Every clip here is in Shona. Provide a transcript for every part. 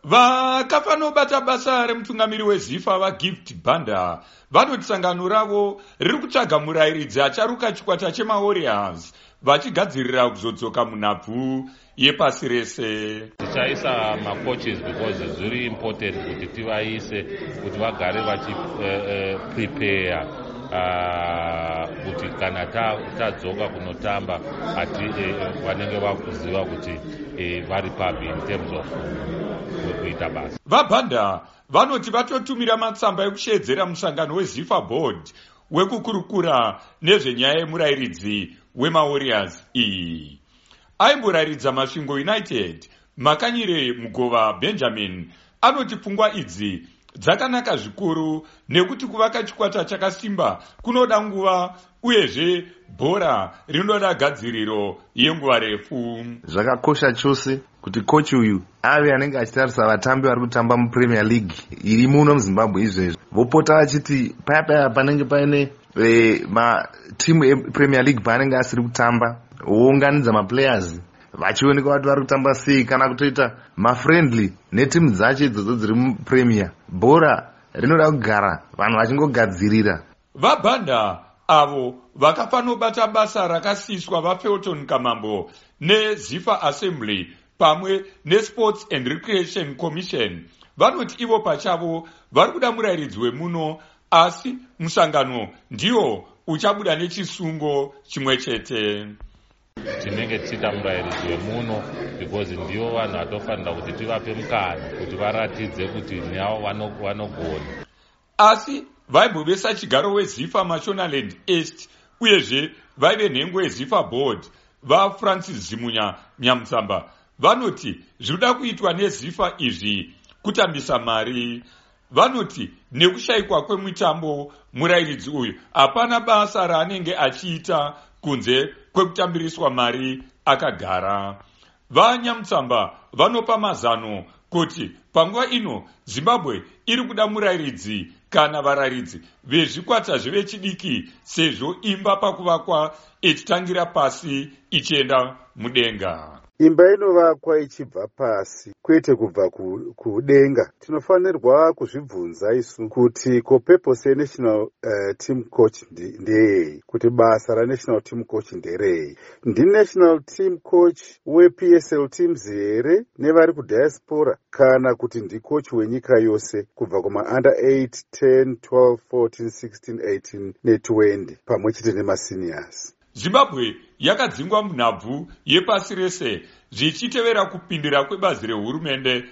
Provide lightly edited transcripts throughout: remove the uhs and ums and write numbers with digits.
Vakafanobata basa remutungamiri weZIFA vaGift Banda vanoti sangano ravo riri kutsvaga murairidzi acharuka chikwata chemaWarriors vachigadzirira kuzodzoka munhabvu yepasi rese. Tichaisa macoaches because it's very important kuti tivaise kuti vagare vachiprepare kuti kana tadzoka kunotamba vanenge vakuziva kuti vari papi in terms of kuita basa. VaBanda vanoti vatotumira matsamba ekushedzera musangano weZIFA board wekukurukura nezvenyaya yemurairidzi wemaWarriors iyi. Aimborairidza Masvingo United Makanyire Mugova Benjamin anoti pfungwa idzi dzakanaka zvikuru nekuti kuvaka chikwata chakasimba kunoda nguva uyezve bhora rinoda gadziriro yenguva refu. Zvakakosha chose kuti kochi uyu ave anenge achitarisa vatambi vari kutamba muPremier League iri muno muZimbabwe izvezvi vopota vachiti paya panenge paine matimu ePremier League paanenge asiri kutamba vounganidza maplayers vachioneka kuti vari kutamba sei kana kutoita mafriendly netimu dzacho idzodzo dziri muPremier. Bhora rinoda kugara vanhu vachingogadzirira. VaBanda avo vakafanobata basa rakasiswa vaFelton Kamambo neZIFA Assembly pamwe neSports and Recreation Commission vanoti ivo pachavo vari kuda murairidzi wemuno, asi musangano ndiwo uchabuda nechisungo chimwe chete. Tinenge tichida murairidzi wemuno because ndivo vanhu vatofanira kuti tivape mukana kuti varatidze kuti nyavo vanogona. Asi vaibovesa chigaro weZIFA Mashonaland East uyezve vaive nhengo yeZIFA board vaFrancis Zimunya Nyamutsamba vanoti zvinoda kuitwa neZIFA izvi kutambisa mari. Vanoti nekushayikwa kwemutambo murairidzi uyu hapana basa raanenge achiita kunze kwekutambiriswa mari akagara. VaNyamutsamba vanopa mazano kuti panguva ino Zimbabwe iri kuda murairidzi kana varairidzi vezvikwata zvevechidiki sezvo imba pakuvakwa ichitangira pasi ichienda mudenga. Imba inovakwa ichibva pasi kwete kubva kudenga. Tinofanirwa kuzvibvunza isu kuti purpose yenational team coach ndeyei, kuti basa raNational team coach nderei. National team coach wePSL teams here nevari kudiaspora kana kuti ndikochi wenyika yose kubva kuma-under 8, 10, 12, 14, 16, 18 ne20 pamwe chete nemaseniors. Zimbabwe yakadzingwa munhabvu yepasi rese zvichitevera kupindira kwebazi rehurumende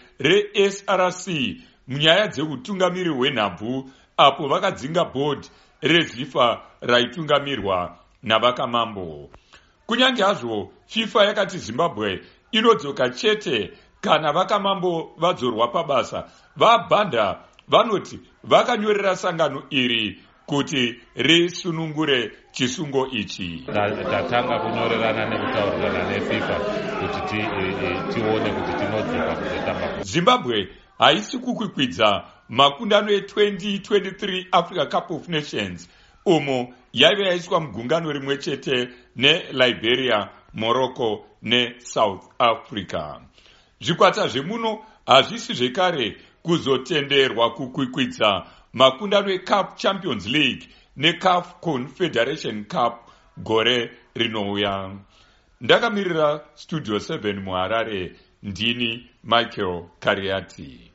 reSRC munyaya dzeutungamiri hwenhabvu apo vakadzinga board reZIFA raitungamirwa navakamambo. Kunyange hazvo FIFA yakati Zimbabwe inodzoka chete kana vakamambo vadzorwa pabasa, VaBanda vanoti vakanyorera sangano iri kuti risunungure chisungo ichi. Tatanga kunyorerana nekutaurirana neFIFA kuti tione kuti tinodzoka kuzotamba. Zimbabwe haisi kukwikwidza makundano e2023 Africa Cup of Nations umo yaive yaiswa mugungano rimwe chete neLiberia, Morocco neSouth Africa. Zvikwata zvemuno hazvisi zvekare kuzotenderwa kukwikwidza makundano eCAF Champions League neCAF Confederation Cup gore rinouya. Ndakamirira Studio 7 muHarare, ndini Michael Kariati.